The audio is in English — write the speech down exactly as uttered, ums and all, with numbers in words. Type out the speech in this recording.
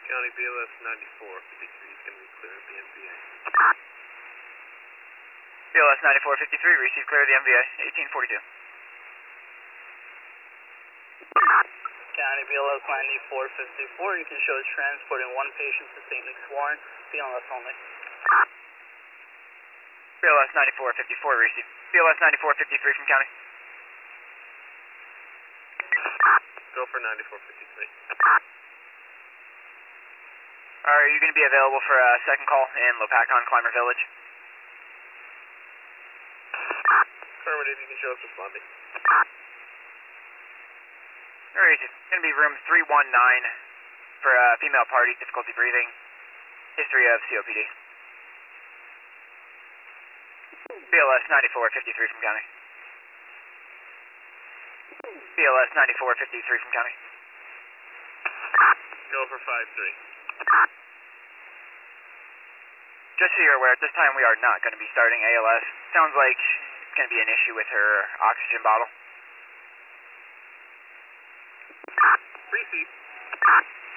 County B L S ninety-four fifty-three is going to be clear of the M V A. B L S ninety-four fifty-three, receive clear of the M V A, eighteen forty-two. County B L S ninety-four fifty-four, you can show transporting one patient to Saint Nick's Warren, B L S only. B L S ninety-four fifty-four, receive. B L S ninety-four fifty-three from County. Go for ninety-four fifty-three. Are you going to be available for a second call in Lopakon, Climber Village? Affirmative, you can show us responding. Alright, it's going to be room three one nine for a female party, difficulty breathing, history of C O P D. B L S ninety-four fifty-three from County. B L S ninety-four fifty-three from County. Go for five three. Just so you're aware, at this time we are not going to be starting A L S. Sounds like it's going to be an issue with her oxygen bottle. Receive.